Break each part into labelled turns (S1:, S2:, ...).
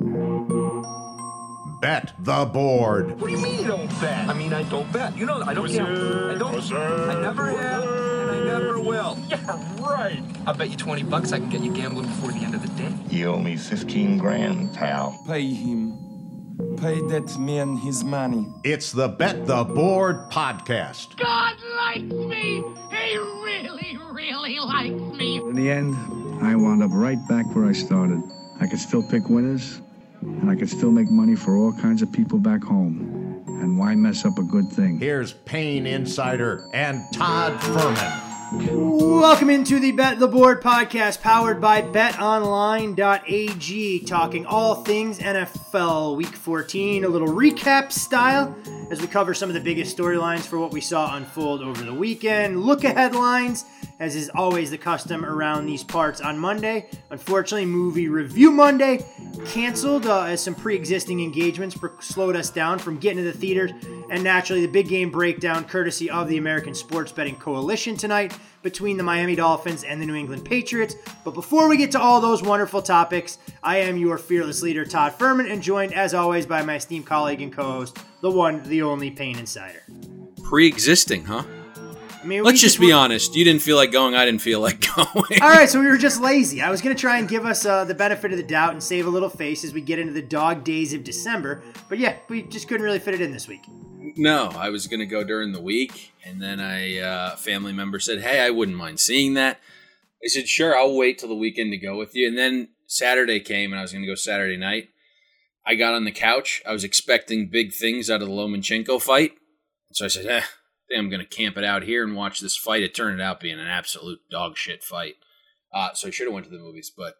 S1: Bet the board.
S2: What do you mean you don't bet? I mean, I don't bet. You know, I don't gamble. I don't. I never have, and I never will. Yeah, right. I'll bet you $20 I can get you gambling before the end of the day.
S3: You owe me 15 grand, pal.
S4: Pay him. Pay that man his money.
S1: It's the Bet the Board podcast.
S5: God likes me. He really, really likes me.
S6: In the end, I wound up right back where I started. I could still pick winners, and I could still make money for all kinds of people back home. And why mess up a good thing?
S1: Here's Payne Insider and Todd Furman.
S7: Welcome into the Bet the Board podcast, powered by betonline.ag, talking all things NFL Week 14, a little recap style as we cover some of the biggest storylines for what we saw unfold over the weekend. Look ahead lines, as is always the custom around these parts on Monday. Unfortunately, Movie Review Monday canceled as some pre-existing engagements slowed us down from getting to the theaters, and naturally the big game breakdown courtesy of the American Sports Betting Coalition tonight between the Miami Dolphins and the New England Patriots. But before we get to all those wonderful topics, I am your fearless leader, Todd Furman, and joined as always by my esteemed colleague and co-host, the one, the only Payne Insider.
S8: Pre-existing, huh?
S7: I mean,
S8: let's just be honest. You didn't feel like going. I didn't feel like going.
S7: All right, so we were just lazy. I was going to try and give us the benefit of the doubt and save a little face as we get into the dog days of December. But yeah, we just couldn't really fit it in this week.
S8: No, I was going to go during the week, and then a family member said, hey, I wouldn't mind seeing that. I said, sure, I'll wait till the weekend to go with you. And then Saturday came, and I was going to go Saturday night. I got on the couch. I was expecting big things out of the Lomachenko fight. So I said, I think I'm going to camp it out here and watch this fight. It turned out being an absolute dog shit fight. So I should have went to the movies, but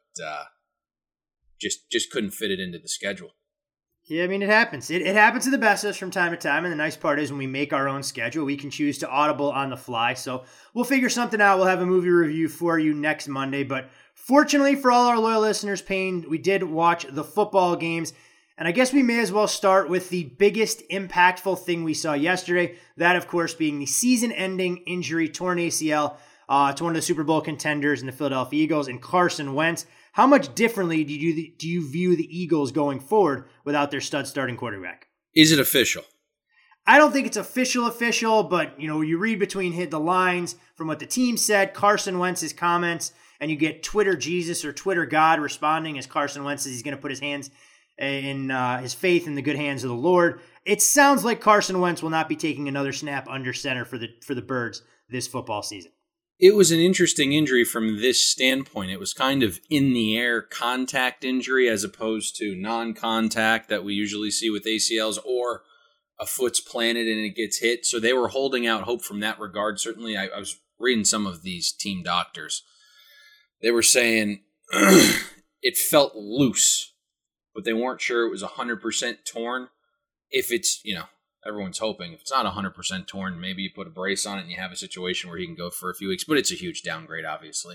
S8: just couldn't fit it into the schedule.
S7: Yeah, I mean, it happens. It happens to the best of us from time to time, and the nice part is when we make our own schedule, we can choose to audible on the fly. So we'll figure something out. We'll have a movie review for you next Monday. But fortunately for all our loyal listeners, Payne, we did watch the football games. And I guess we may as well start with the biggest impactful thing we saw yesterday. That, of course, being the season-ending injury, torn ACL to one of the Super Bowl contenders in the Philadelphia Eagles and Carson Wentz. How much differently do you view the Eagles going forward without their stud starting quarterback?
S8: Is it official?
S7: I don't think it's official, but you read between the lines from what the team said, Carson Wentz's comments, and you get Twitter Jesus or Twitter God responding as Carson Wentz says he's going to put his hands in his faith in the good hands of the Lord. It sounds like Carson Wentz will not be taking another snap under center for the Birds this football season.
S8: It was an interesting injury from this standpoint. It was kind of in-the-air contact injury as opposed to non-contact that we usually see with ACLs, or a foot's planted and it gets hit. So they were holding out hope from that regard. Certainly, I was reading some of these team doctors. They were saying it felt loose, but they weren't sure it was 100% torn. If it's, everyone's hoping. If it's not 100% torn, maybe you put a brace on it and you have a situation where he can go for a few weeks. But it's a huge downgrade, obviously.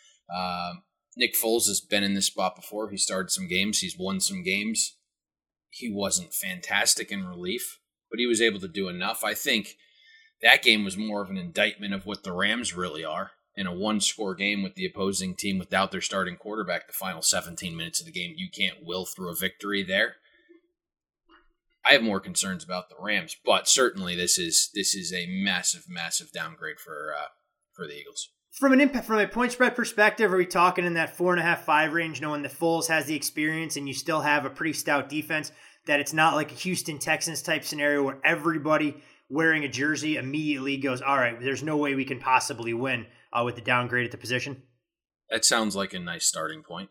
S8: Nick Foles has been in this spot before. He started some games. He's won some games. He wasn't fantastic in relief, but he was able to do enough. I think that game was more of an indictment of what the Rams really are. In a one-score game with the opposing team without their starting quarterback, the final 17 minutes of the game, you can't will through a victory there. I have more concerns about the Rams, but certainly this is a massive, massive downgrade for the Eagles. From
S7: a point spread perspective, are we talking in that 4.5-5 range, knowing that Foles has the experience and you still have a pretty stout defense, that it's not like a Houston Texans type scenario where everybody wearing a jersey immediately goes, all right, there's no way we can possibly win with the downgrade at the position?
S8: That sounds like a nice starting point.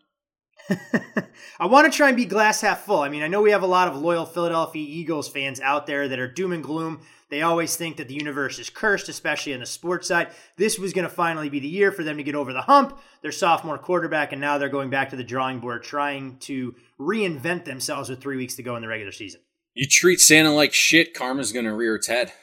S7: I want to try and be glass half full. I mean, I know we have a lot of loyal Philadelphia Eagles fans out there that are doom and gloom. They always think that the universe is cursed, especially on the sports side. This was going to finally be the year for them to get over the hump. Their sophomore quarterback, and now they're going back to the drawing board, trying to reinvent themselves with 3 weeks to go in the regular season.
S8: You treat Santa like shit, karma's going to rear its head.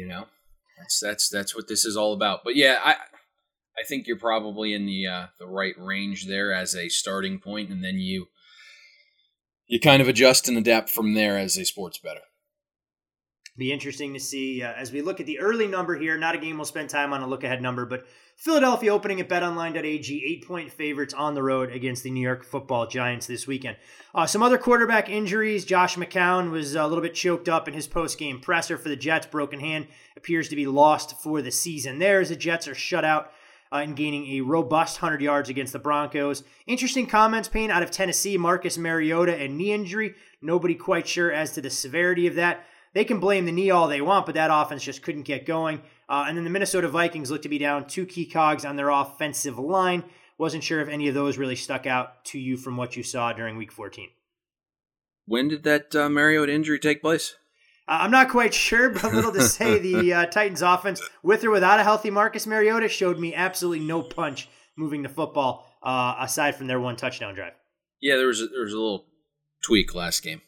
S8: That's what this is all about. But yeah, I think you're probably in the right range there as a starting point, and then you kind of adjust and adapt from there as a sports bettor.
S7: Be interesting to see as we look at the early number here. Not a game we'll spend time on a look-ahead number, but Philadelphia opening at betonline.ag, 8-point favorites on the road against the New York Football Giants this weekend. Some other quarterback injuries. Josh McCown was a little bit choked up in his post-game presser for the Jets. Broken hand appears to be lost for the season there as the Jets are shut out and gaining a robust 100 yards against the Broncos. Interesting comments, Payne, out of Tennessee. Marcus Mariota and knee injury. Nobody quite sure as to the severity of that. They can blame the knee all they want, but that offense just couldn't get going. And then the Minnesota Vikings look to be down 2 key cogs on their offensive line. Wasn't sure if any of those really stuck out to you from what you saw during Week 14.
S8: When did that Mariota injury take place?
S7: I'm not quite sure, but little to say, the Titans offense, with or without a healthy Marcus Mariota, showed me absolutely no punch moving the football aside from their one touchdown drive.
S8: Yeah, there was a little tweak last game.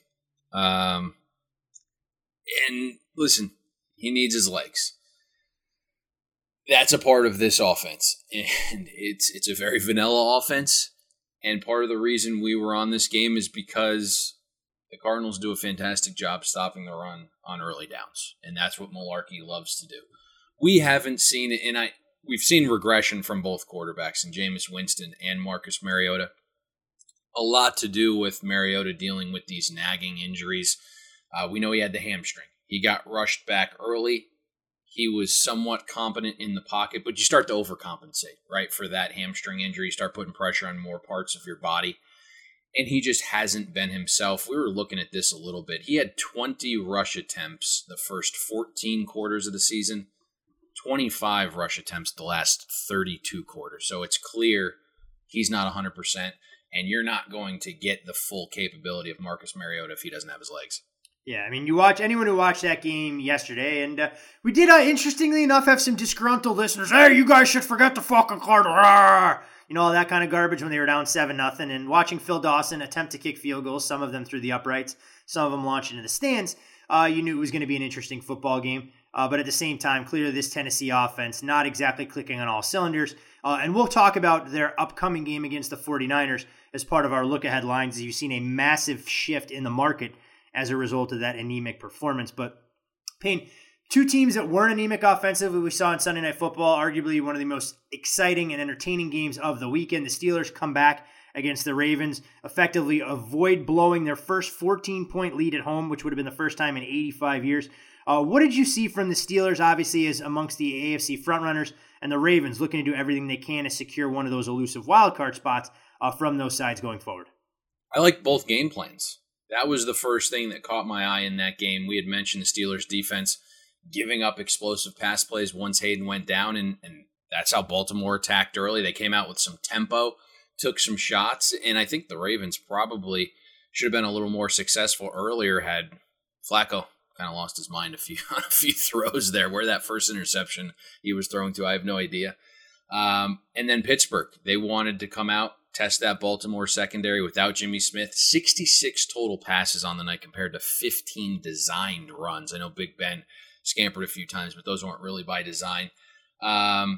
S8: And listen, he needs his legs. That's a part of this offense. And it's a very vanilla offense. And part of the reason we were on this game is because the Cardinals do a fantastic job stopping the run on early downs. And that's what Mularkey loves to do. We haven't seen it, and we've seen regression from both quarterbacks, in Jameis Winston and Marcus Mariota. A lot to do with Mariota dealing with these nagging injuries. We know he had the hamstring. He got rushed back early. He was somewhat competent in the pocket, but you start to overcompensate, right, for that hamstring injury. You start putting pressure on more parts of your body, and he just hasn't been himself. We were looking at this a little bit. He had 20 rush attempts the first 14 quarters of the season, 25 rush attempts the last 32 quarters. So it's clear he's not 100%, and you're not going to get the full capability of Marcus Mariota if he doesn't have his legs.
S7: Yeah, I mean, you watch anyone who watched that game yesterday, and we did, interestingly enough, have some disgruntled listeners. Hey, you guys should forget the fucking Cardinals. You know, all that kind of garbage when they were down 7-0. And watching Phil Dawson attempt to kick field goals, some of them through the uprights, some of them launched into the stands, you knew it was going to be an interesting football game. But at the same time, clearly this Tennessee offense not exactly clicking on all cylinders. And we'll talk about their upcoming game against the 49ers as part of our look-ahead lines. You've seen a massive shift in the market as a result of that anemic performance. But, Payne, two teams that weren't anemic offensively we saw on Sunday Night Football, arguably one of the most exciting and entertaining games of the weekend. The Steelers come back against the Ravens, effectively avoid blowing their first 14-point lead at home, which would have been the first time in 85 years. What did you see from the Steelers, obviously, as amongst the AFC frontrunners, and the Ravens looking to do everything they can to secure one of those elusive wildcard spots from those sides going forward?
S8: I like both game plans. That was the first thing that caught my eye in that game. We had mentioned the Steelers' defense giving up explosive pass plays once Hayden went down, and that's how Baltimore attacked early. They came out with some tempo, took some shots, and I think the Ravens probably should have been a little more successful earlier had Flacco kind of lost his mind on a few throws there. Where that first interception he was throwing to, I have no idea. And then Pittsburgh, they wanted to come out, test that Baltimore secondary without Jimmy Smith. 66 total passes on the night compared to 15 designed runs. I know Big Ben scampered a few times, but those weren't really by design. And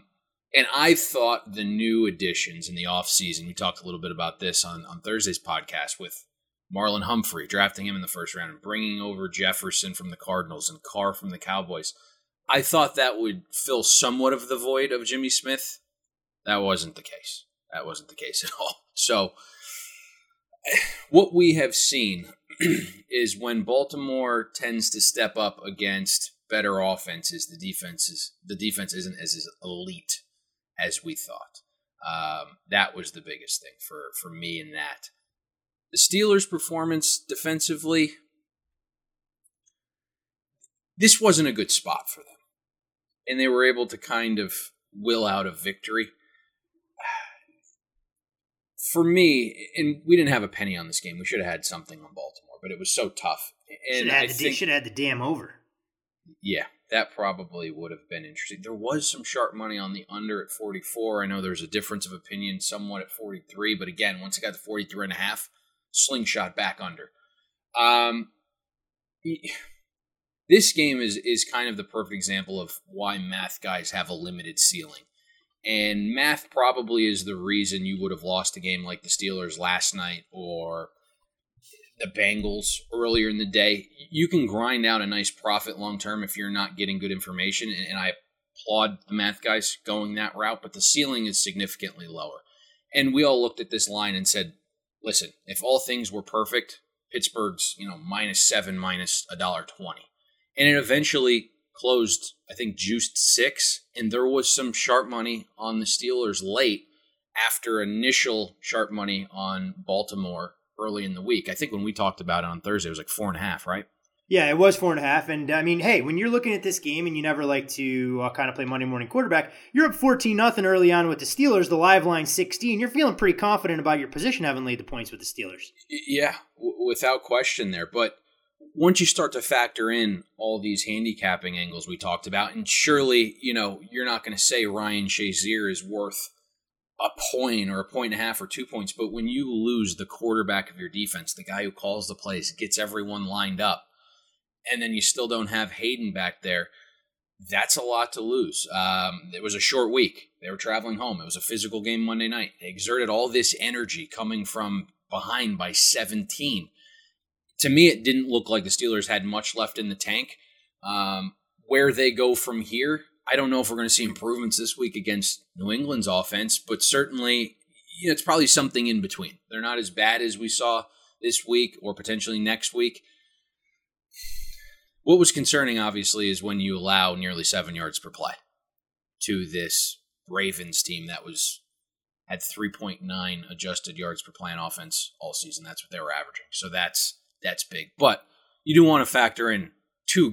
S8: I thought the new additions in the offseason, we talked a little bit about this on Thursday's podcast with Marlon Humphrey, drafting him in the first round and bringing over Jefferson from the Cardinals and Carr from the Cowboys. I thought that would fill somewhat of the void of Jimmy Smith. That wasn't the case. That wasn't the case at all. So what we have seen is when Baltimore tends to step up against better offenses, the defense isn't as elite as we thought. That was the biggest thing for me in that. The Steelers' performance defensively, this wasn't a good spot for them. And they were able to kind of will out a victory. For me, and we didn't have a penny on this game. We should have had something on Baltimore, but it was so tough. And
S7: should have had the damn over.
S8: Yeah, that probably would have been interesting. There was some sharp money on the under at 44. I know there's a difference of opinion somewhat at 43, but again, once it got to 43.5, slingshot back under. This game is kind of the perfect example of why math guys have a limited ceiling. And math probably is the reason you would have lost a game like the Steelers last night or the Bengals earlier in the day. You can grind out a nice profit long term if you're not getting good information, and I applaud the math guys going that route, but the ceiling is significantly lower. And we all looked at this line and said, listen, if all things were perfect, Pittsburgh's, -7, -$1.20. And it eventually closed, I think, juiced 6, and there was some sharp money on the Steelers late after initial sharp money on Baltimore early in the week. I think when we talked about it on Thursday, it was like 4.5, right?
S7: Yeah, it was 4.5. And I mean, hey, when you're looking at this game and you never like to kind of play Monday morning quarterback, you're up 14-0 early on with the Steelers, the live line 16. You're feeling pretty confident about your position having laid the points with the Steelers.
S8: Yeah, without question there. But once you start to factor in all these handicapping angles we talked about, and surely, you're not going to say Ryan Shazier is worth a point or 1.5 or 2 points, but when you lose the quarterback of your defense, the guy who calls the plays, gets everyone lined up, and then you still don't have Hayden back there, that's a lot to lose. It was a short week. They were traveling home. It was a physical game Monday night. They exerted all this energy coming from behind by 17. To me, it didn't look like the Steelers had much left in the tank. Where they go from here, I don't know if we're going to see improvements this week against New England's offense, but certainly it's probably something in between. They're not as bad as we saw this week or potentially next week. What was concerning, obviously, is when you allow nearly 7 yards per play to this Ravens team that had 3.9 adjusted yards per play on offense all season. That's what they were averaging. So that's big. But you do want to factor in two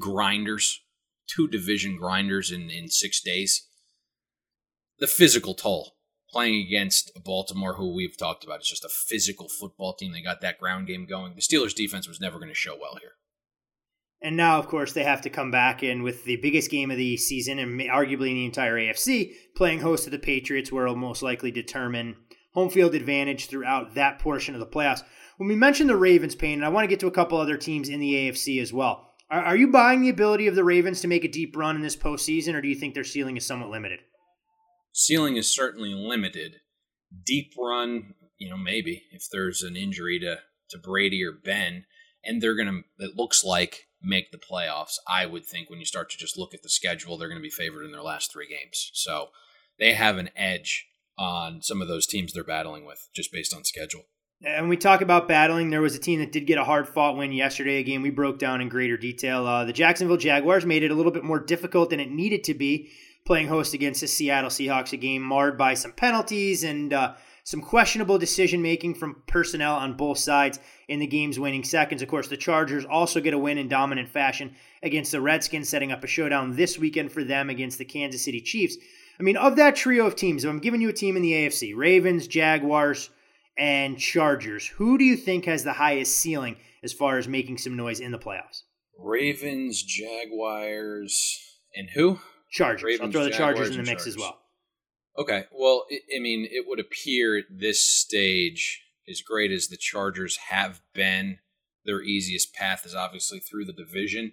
S8: division grinders in 6 days. The physical toll playing against Baltimore, who we've talked about, is just a physical football team. They got that ground game going. The Steelers' defense was never going to show well here.
S7: And now, of course, they have to come back in with the biggest game of the season and arguably in the entire AFC, playing host to the Patriots, where it'll most likely determine home field advantage throughout that portion of the playoffs. When we mentioned the Ravens, Payne, and I want to get to a couple other teams in the AFC as well. Are you buying the ability of the Ravens to make a deep run in this postseason, or do you think their ceiling is somewhat limited?
S8: Ceiling is certainly limited. Deep run, maybe if there's an injury to Brady or Ben, and they're going to, it looks like, make the playoffs. I would think when you start to just look at the schedule, they're going to be favored in their last 3 games. So they have an edge on some of those teams they're battling with just based on schedule.
S7: And we talk about battling. There was a team that did get a hard-fought win yesterday, a game we broke down in greater detail. The Jacksonville Jaguars made it a little bit more difficult than it needed to be, playing host against the Seattle Seahawks, a game marred by some penalties and some questionable decision-making from personnel on both sides in the game's winning seconds. Of course, the Chargers also get a win in dominant fashion against the Redskins, setting up a showdown this weekend for them against the Kansas City Chiefs. I mean, of that trio of teams, if I'm giving you a team in the AFC, Ravens, Jaguars, and Chargers, who do you think has the highest ceiling as far as making some noise in the playoffs?
S8: Ravens, Jaguars, and who?
S7: Chargers.
S8: Ravens,
S7: I'll throw the Chargers in the mix
S8: Chargers
S7: as well.
S8: Okay, well, it would appear at this stage, as great as the Chargers have been, their easiest path is obviously through the division.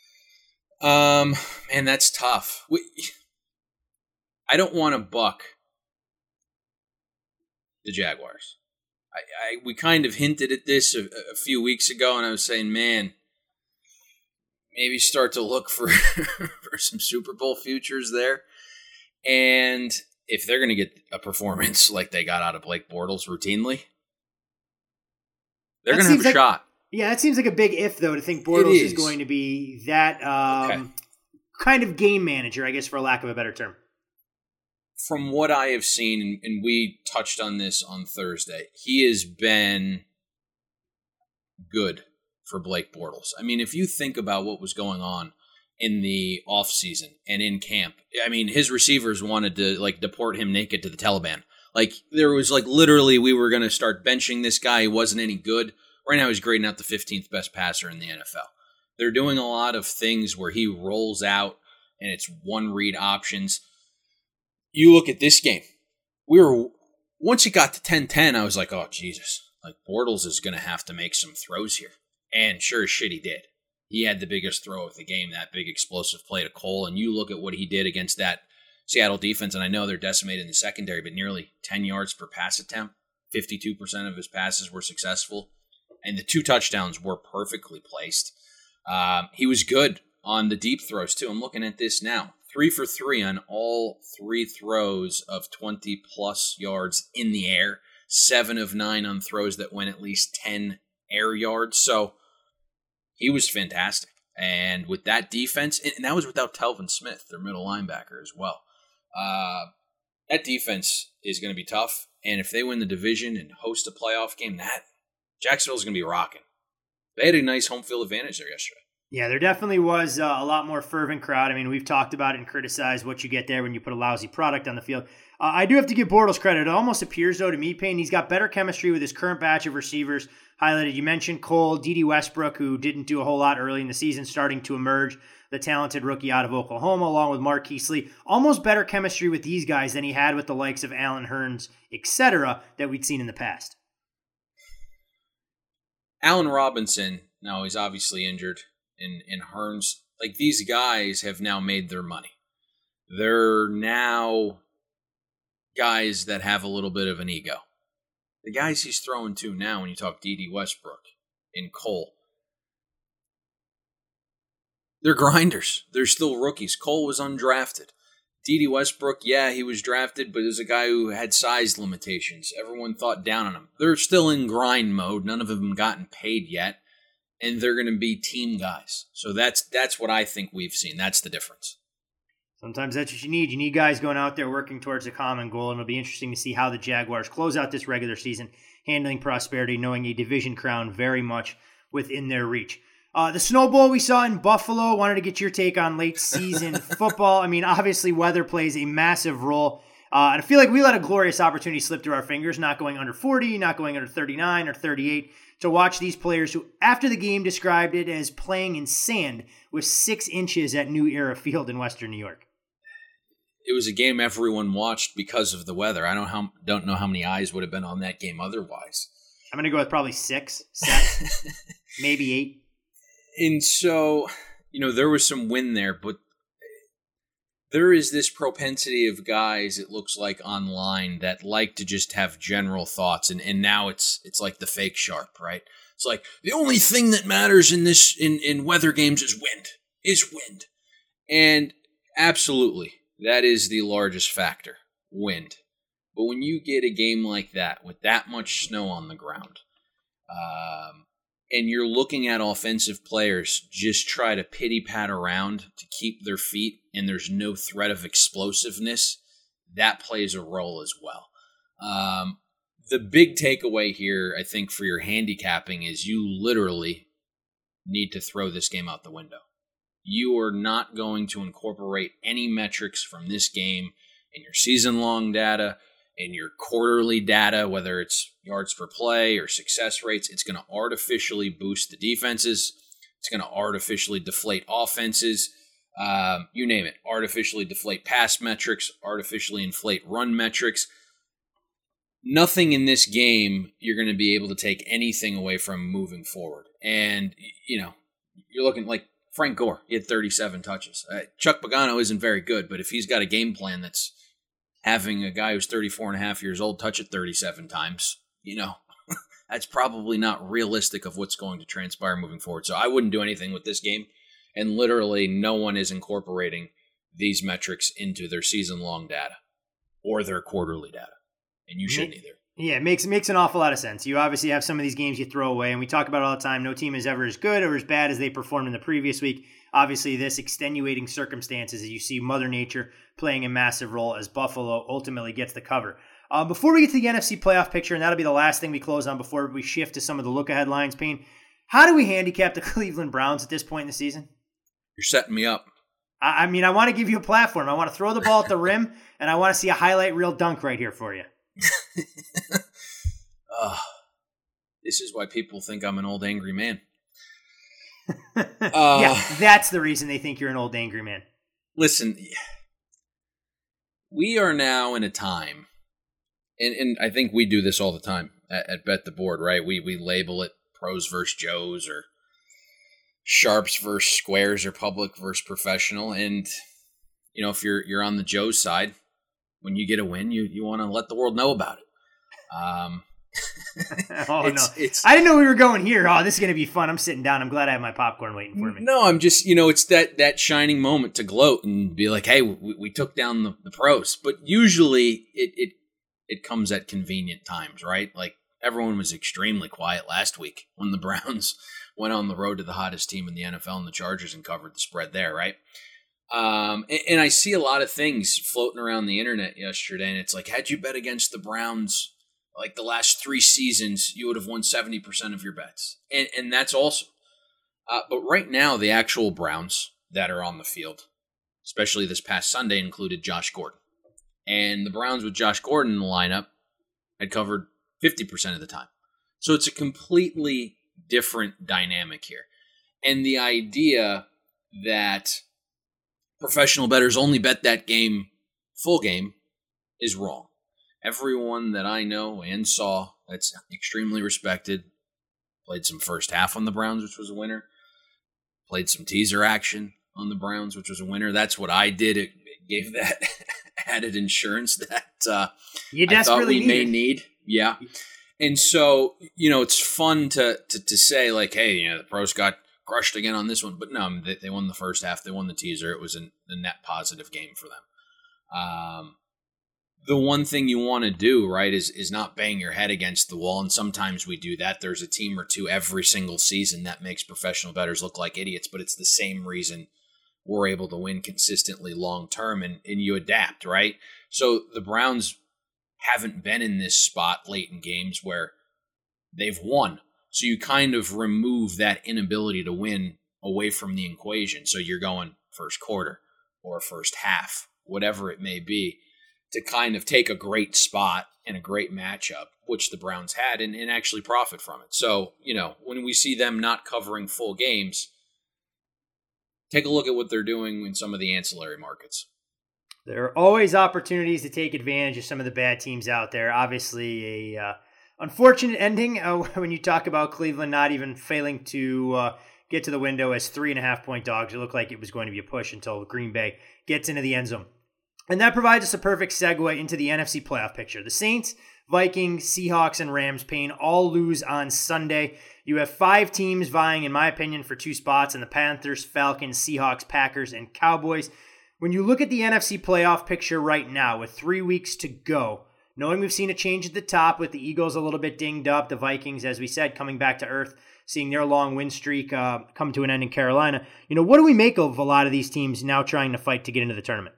S8: Man, that's tough. I don't want to buck the Jaguars. We kind of hinted at this a few weeks ago, and I was saying, man, maybe start to look for some Super Bowl futures there. And if they're going to get a performance like they got out of Blake Bortles routinely, they're going to have a shot.
S7: Yeah, that seems like a big if, though, to think Bortles is going to be that kind of game manager, I guess, for lack of a better term.
S8: From what I have seen, and we touched on this on Thursday, he has been good for Blake Bortles. I mean, if you think about what was going on in the offseason and in camp, I mean, his receivers wanted to deport him naked to the Taliban. There was literally we were going to start benching this guy. He wasn't any good. Right now he's grading out the 15th best passer in the NFL. They're doing a lot of things where he rolls out and it's one read options. You look at this game. Once it got to 10-10, I was like, oh, Jesus. Bortles is going to have to make some throws here. And sure as shit he did. He had the biggest throw of the game, that big explosive play to Cole. And you look at what he did against that Seattle defense, and I know they're decimated in the secondary, but nearly 10 yards per pass attempt. 52% of his passes were successful. And the 2 touchdowns were perfectly placed. He was good on the deep throws, too. I'm looking at this now. 3 for 3 on all 3 throws of 20-plus yards in the air. 7 of 9 on throws that went at least 10 air yards. So he was fantastic. And with that defense, and that was without Telvin Smith, their middle linebacker as well. That defense is going to be tough. And if they win the division and host a playoff game, Jacksonville's going to be rocking. They had a nice home field advantage there yesterday.
S7: Yeah, there definitely was a lot more fervent crowd. I mean, we've talked about it and criticized what you get there when you put a lousy product on the field. I do have to give Bortles credit. It almost appears, though, to me, Payne, he's got better chemistry with his current batch of receivers. Highlighted, you mentioned Cole, Dede Westbrook, who didn't do a whole lot early in the season, starting to emerge, the talented rookie out of Oklahoma, along with Marquise Lee. Almost better chemistry with these guys than he had with the likes of Allen Hurns, etc., that we'd seen in the past.
S8: Allen Robinson, now he's obviously injured, and Hurns, like these guys have now made their money. They're now guys that have a little bit of an ego. The guys he's throwing to now, when you talk Dede Westbrook and Cole, they're grinders. They're still rookies. Cole was undrafted. Dede Westbrook, yeah, he was drafted, but there's a guy who had size limitations. Everyone thought down on him. They're still in grind mode. None of them gotten paid yet, and they're going to be team guys. So that's what I think we've seen. That's the difference.
S7: Sometimes that's what you need. You need guys going out there working towards a common goal, and it'll be interesting to see how the Jaguars close out this regular season, handling prosperity, knowing a division crown very much within their reach. The Snow Bowl we saw in Buffalo, wanted to get your take on late season football. I mean, obviously weather plays a massive role. And I feel like we let a glorious opportunity slip through our fingers, not going under 40, not going under 39 or 38, to watch these players who, after the game, described it as playing in sand with 6 inches at New Era Field in Western New York.
S8: It was a game everyone watched because of the weather. I don't know how many eyes would have been on that game otherwise.
S7: I'm going to go with probably 6, 7, maybe 8.
S8: And so, there was some wind there, but there is this propensity of guys, it looks like online, that like to just have general thoughts. And now it's like the fake sharp, right? It's like the only thing that matters in weather games is wind. And absolutely, that is the largest factor, wind. But when you get a game like that with that much snow on the ground, and you're looking at offensive players just try to pity-pat around to keep their feet, and there's no threat of explosiveness, that plays a role as well. The big takeaway here, I think, for your handicapping is you literally need to throw this game out the window. You are not going to incorporate any metrics from this game in your season-long data, in your quarterly data, whether it's yards per play or success rates. It's going to artificially boost the defenses. It's going to artificially deflate offenses. You name it. Artificially deflate pass metrics, artificially inflate run metrics. Nothing in this game you're going to be able to take anything away from moving forward. And, you're looking like Frank Gore. He had 37 touches. Chuck Pagano isn't very good, but if he's got a game plan that's having a guy who's 34 and a half years old touch it 37 times, that's probably not realistic of what's going to transpire moving forward. So I wouldn't do anything with this game. And literally no one is incorporating these metrics into their season-long data or their quarterly data. And you shouldn't either.
S7: Yeah, it makes an awful lot of sense. You obviously have some of these games you throw away, and we talk about it all the time. No team is ever as good or as bad as they performed in the previous week. Obviously, this extenuating circumstances as you see Mother Nature playing a massive role as Buffalo ultimately gets the cover. Before we get to the NFC playoff picture, and that'll be the last thing we close on before we shift to some of the look-ahead lines, Payne, how do we handicap the Cleveland Browns at this point in the season?
S8: You're setting me up.
S7: I want to give you a platform. I want to throw the ball at the rim, and I want to see a highlight reel dunk right here for you.
S8: This is why people think I'm an old angry man.
S7: Yeah, that's the reason they think you're an old angry man.
S8: Listen, we are now in a time, and I think we do this all the time at Bet the Board, right? We label it pros versus Joes, or sharps versus squares, or public versus professional. And if you're on the Joe side, when you get a win, you want to let the world know about it.
S7: Oh, no. I didn't know we were going here. Oh, this is going to be fun. I'm sitting down. I'm glad I have my popcorn waiting for me.
S8: No, I'm just, it's that shining moment to gloat and be like, hey, we took down the pros. But usually it comes at convenient times, right? Like everyone was extremely quiet last week when the Browns went on the road to the hottest team in the NFL and the Chargers and covered the spread there, right? And I see a lot of things floating around the internet yesterday, and it's like, had you bet against the Browns like the last 3 seasons, you would have won 70% of your bets. And that's awesome. But right now, the actual Browns that are on the field, especially this past Sunday, included Josh Gordon. And the Browns with Josh Gordon in the lineup had covered 50% of the time. So it's a completely different dynamic here. And the idea that professional bettors only bet that game, full game, is wrong. Everyone that I know and saw that's extremely respected played some first half on the Browns, which was a winner. Played some teaser action on the Browns, which was a winner. That's what I did. It gave that added insurance that
S7: you desperately
S8: I thought we may need. Yeah. And so, it's fun to say like, hey, the pros got crushed again on this one. But no, they won the first half. They won the teaser. It was a net positive game for them. The one thing you want to do, right, is not bang your head against the wall. And sometimes we do that. There's a team or two every single season that makes professional bettors look like idiots, but it's the same reason we're able to win consistently long term, and you adapt, right? So the Browns haven't been in this spot late in games where they've won. So you kind of remove that inability to win away from the equation. So you're going first quarter or first half, whatever it may be, to kind of take a great spot and a great matchup, which the Browns had, and actually profit from it. So, when we see them not covering full games, take a look at what they're doing in some of the ancillary markets.
S7: There are always opportunities to take advantage of some of the bad teams out there. Obviously, a unfortunate ending when you talk about Cleveland not even failing to get to the window as 3.5-point dogs. It looked like it was going to be a push until Green Bay gets into the end zone. And that provides us a perfect segue into the NFC playoff picture. The Saints, Vikings, Seahawks, and Rams paying all lose on Sunday. You have 5 teams vying, in my opinion, for 2 spots in the Panthers, Falcons, Seahawks, Packers, and Cowboys. When you look at the NFC playoff picture right now with 3 weeks to go, knowing we've seen a change at the top with the Eagles a little bit dinged up, the Vikings, as we said, coming back to earth, seeing their long win streak come to an end in Carolina. What do we make of a lot of these teams now trying to fight to get into the tournament?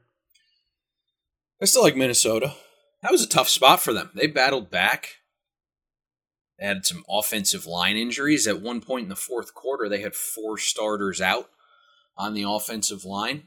S8: I still like Minnesota. That was a tough spot for them. They battled back. They had some offensive line injuries. At one point in the fourth quarter, they had 4 starters out on the offensive line.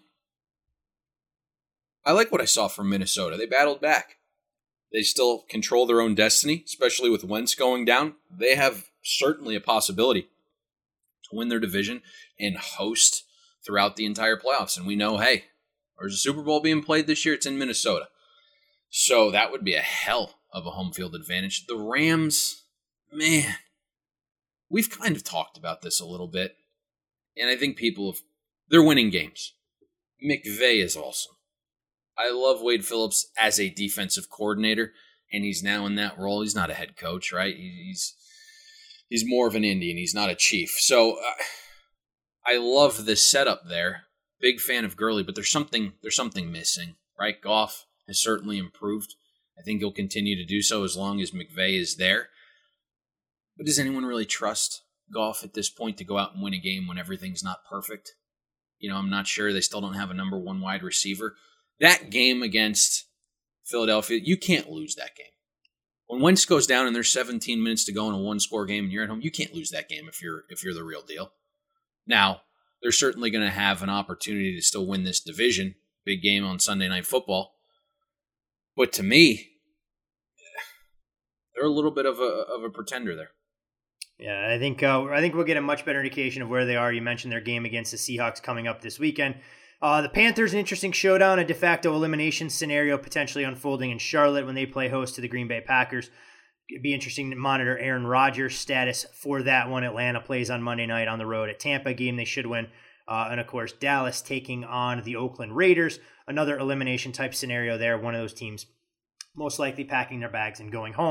S8: I like what I saw from Minnesota. They battled back. They still control their own destiny, especially with Wentz going down. They have certainly a possibility to win their division and host throughout the entire playoffs. And we know, hey, there's a Super Bowl being played this year. It's in Minnesota. So that would be a hell of a home field advantage. The Rams, man, we've kind of talked about this a little bit. And I think they're winning games. McVay is awesome. I love Wade Phillips as a defensive coordinator, and he's now in that role. He's not a head coach, right? He's more of an Indian. He's not a chief. So I love the setup there. Big fan of Gurley, but there's something missing, right? Goff has certainly improved. I think he'll continue to do so as long as McVay is there. But does anyone really trust Goff at this point to go out and win a game when everything's not perfect? I'm not sure. They still don't have a number 1 wide receiver. That game against Philadelphia, you can't lose that game. When Wentz goes down and there's 17 minutes to go in a 1-score game and you're at home, you can't lose that game if you're the real deal. Now, they're certainly going to have an opportunity to still win this division. Big game on Sunday Night Football. But to me, they're a little bit of a pretender there.
S7: Yeah, I think we'll get a much better indication of where they are. You mentioned their game against the Seahawks coming up this weekend. The Panthers, an interesting showdown, a de facto elimination scenario potentially unfolding in Charlotte when they play host to the Green Bay Packers. It'd be interesting to monitor Aaron Rodgers' status for that one. Atlanta plays on Monday night on the road at Tampa, game they should win. And, of course, Dallas taking on the Oakland Raiders. Another elimination-type scenario there. One of those teams most likely packing their bags and going home.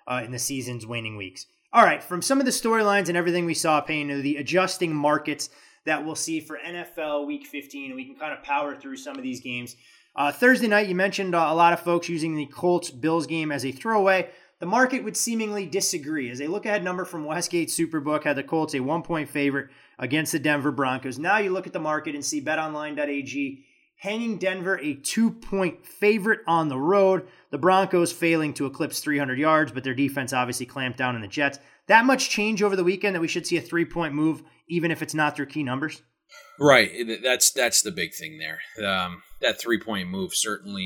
S7: in the season's waning weeks. All right, from some of the storylines and everything we saw, Payne, to the adjusting markets that we'll see for NFL Week 15, and we can kind of power through some of these games. Thursday night, you mentioned a lot of folks using the Colts-Bills game as a throwaway. The market would seemingly disagree. As a look-ahead number from Westgate Superbook had the Colts a 1-point favorite against the Denver Broncos. Now you look at the market and see betonline.ag hanging Denver a 2-point favorite on the road. The Broncos failing to eclipse 300 yards, but their defense obviously clamped down on the Jets. That much change over the weekend that we should see a 3-point move, even if it's not through key numbers?
S8: Right. That's the big thing there. That 3-point move certainly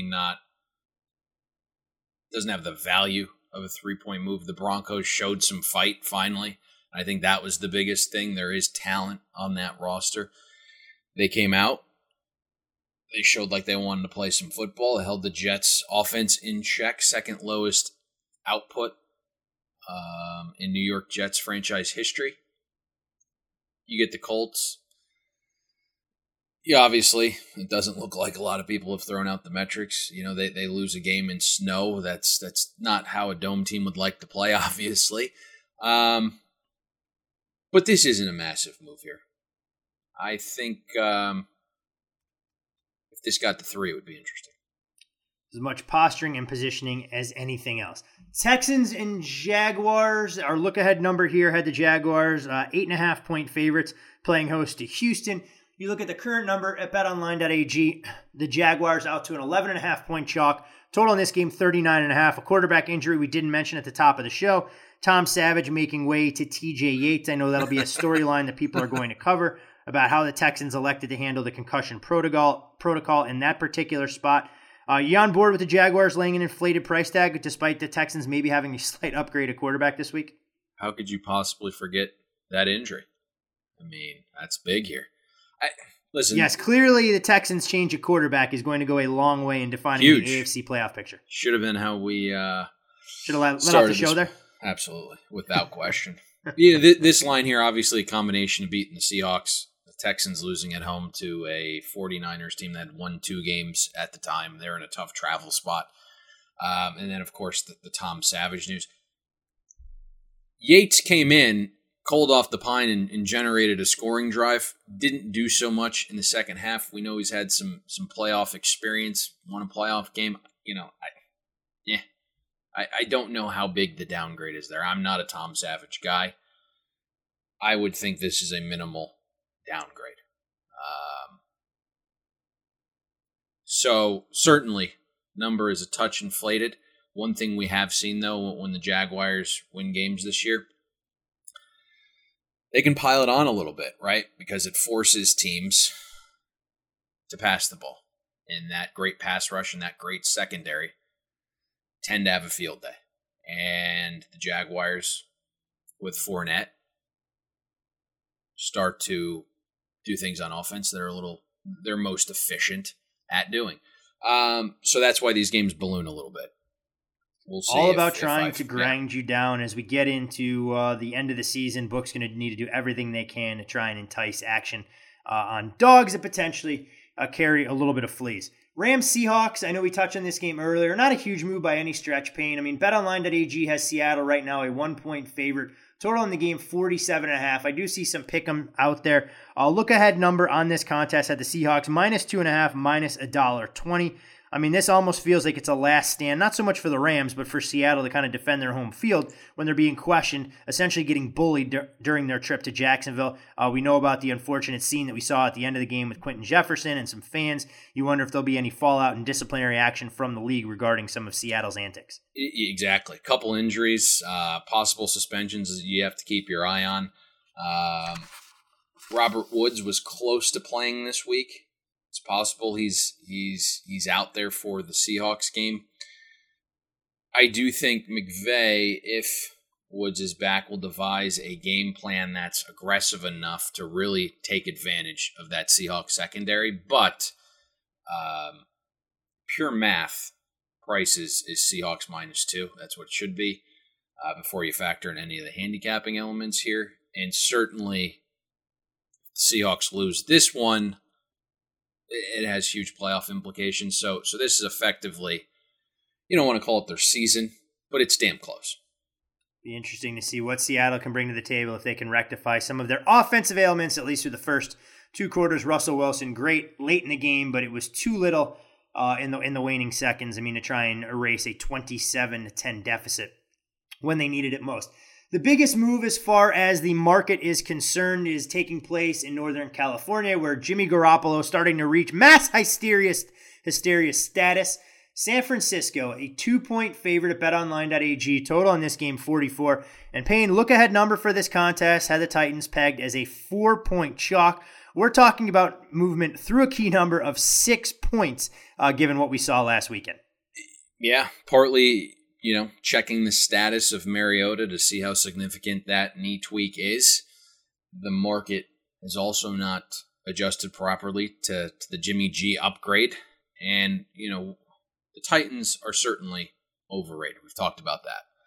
S8: doesn't have the value of a 3-point move. The Broncos showed some fight finally. I think that was the biggest thing. There is talent on that roster. They came out. They showed like they wanted to play some football. They held the Jets' offense in check, second lowest output in New York Jets franchise history. You get the Colts. Yeah, obviously, it doesn't look like a lot of people have thrown out the metrics. You know, they lose a game in snow. That's not how a dome team would like to play, obviously. But this isn't a massive move here. I think if this got to 3, it would be interesting.
S7: As much posturing and positioning as anything else. Texans and Jaguars, our look-ahead number here had the Jaguars 8.5-point favorites playing host to Houston. You look at the current number at betonline.ag, the Jaguars out to an 11.5-point chalk. Total in this game, 39.5. A quarterback injury we didn't mention at the top of the show. Tom Savage making way to TJ Yates. I know that'll be a storyline that people are going to cover about how the Texans elected to handle the concussion protocol in that particular spot. You on board with the Jaguars laying an inflated price tag despite the Texans maybe having a slight upgrade at quarterback this week?
S8: How could you possibly forget that injury? I mean, that's big here. Listen.
S7: Yes, clearly the Texans' change at quarterback is going to go a long way in defining the AFC playoff picture.
S8: Should have been how we
S7: should have let off the show there?
S8: Absolutely, without question. Yeah, this line here, obviously a combination of beating the Seahawks, the Texans losing at home to a 49ers team that had won 2 games at the time. They're in a tough travel spot. And then, of course, the Tom Savage news. Yates came in cold off the pine and generated a scoring drive. Didn't do so much in the second half. We know he's had some playoff experience, won a playoff game. You know, I don't know how big the downgrade is there. I'm not a Tom Savage guy. I would think this is a minimal downgrade. So certainly, number is a touch inflated. One thing we have seen, though, when the Jaguars win games this year, they can pile it on a little bit, right? Because it forces teams to pass the ball. And that great pass rush and that great secondary tend to have a field day. And the Jaguars, with Fournette, start to do things on offense that they're most efficient at doing. So that's why these games balloon a little bit. We'll see.
S7: All about trying to grind you down as we get into the end of the season. Book's going to need to do everything they can to try and entice action on dogs that potentially carry a little bit of fleas. Rams Seahawks, I know we touched on this game earlier. Not a huge move by any stretch, Payne. I mean, betonline.ag has Seattle right now a 1-point favorite. Total in the game, 47.5. I do see some pick'em out there. Look ahead number on this contest at the Seahawks, -2.5, -$1.20. I mean, this almost feels like it's a last stand, not so much for the Rams, but for Seattle to kind of defend their home field when they're being questioned, essentially getting bullied during their trip to Jacksonville. We know about the unfortunate scene that we saw at the end of the game with Quentin Jefferson and some fans. You wonder if there'll be any fallout and disciplinary action from the league regarding some of Seattle's antics.
S8: Exactly. Couple injuries, possible suspensions you have to keep your eye on. Robert Woods was close to playing this week. It's possible he's out there for the Seahawks game. I do think McVay, if Woods is back, will devise a game plan that's aggressive enough to really take advantage of that Seahawks secondary. But pure math, price is Seahawks -2. That's what it should be before you factor in any of the handicapping elements here. And certainly, if the Seahawks lose this one, it has huge playoff implications. So this is effectively, you don't want to call it their season, but it's damn close.
S7: Be interesting to see what Seattle can bring to the table if they can rectify some of their offensive ailments, at least through the first 2 quarters. Russell Wilson, great late in the game, but it was too little in the waning seconds. To try and erase a 27-10 deficit when they needed it most. The biggest move as far as the market is concerned is taking place in Northern California, where Jimmy Garoppolo is starting to reach mass hysteria status. San Francisco, a 2-point favorite at betonline.ag. Total on this game, 44. And Payne, look-ahead number for this contest had the Titans pegged as a 4-point chalk. We're talking about movement through a key number of 6 points, given what we saw last weekend.
S8: Yeah, partly, checking the status of Mariota to see how significant that knee tweak is. The market is also not adjusted properly to the Jimmy G upgrade. And, the Titans are certainly overrated. We've talked about